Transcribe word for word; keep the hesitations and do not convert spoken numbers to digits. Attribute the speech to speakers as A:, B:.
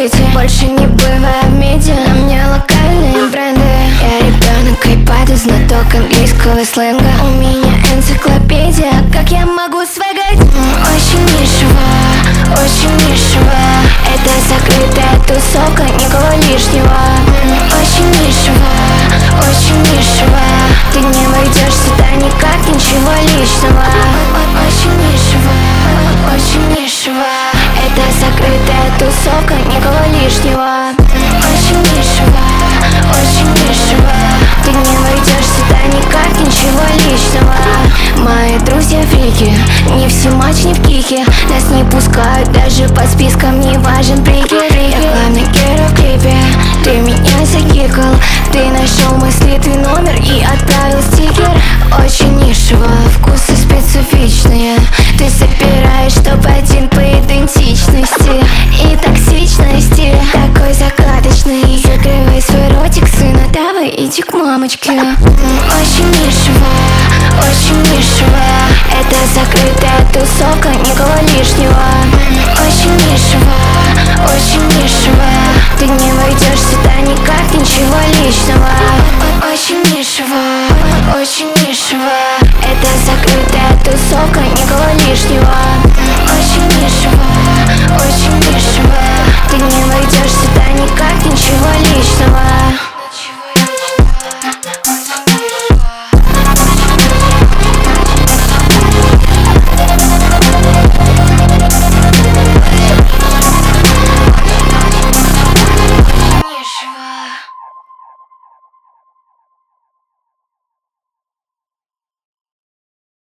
A: сити. Больше не бываю в медиа, на мне локальные бренды. Я ребенок айпада, знаток английского сленга. У меня энциклопедия, как я могу свегать? Очень дешево, очень дешево. Это закрытая тусовка, никого лишнего. Очень дешево, очень дешево. Ты не войдешь сюда никак, ничего личного. Очень дешево, очень дешево. Это закрытая тусовка, никого лишнего. Очень дешево, очень дешево. Ты не войдешь сюда никак, ничего личного. Мои друзья фрики, не в симач, не в кихе. Нас не пускают даже по спискам, не важен прикид. Я главный герой в клипе, ты меня закикал. Ты нашел мой слитый номер и отправил стикер. Очень нишево, вкусы специфичные. Ты собираешь топ-один по идентичности и токсичности. Такой загадочный. Закрывай свой ротик, сына, давай иди к мамочке. Очень дешево, очень дешево. Это закрытая тусовка, никого лишнего. Очень дешево, очень дешево. Ты не войдешь сюда никак, ничего личного. Очень дешево, очень дешево. Это закрытая тусовка, никого лишнего. Очень дешево, очень дешево. Ты не войдешь сюда никак, ничего личного.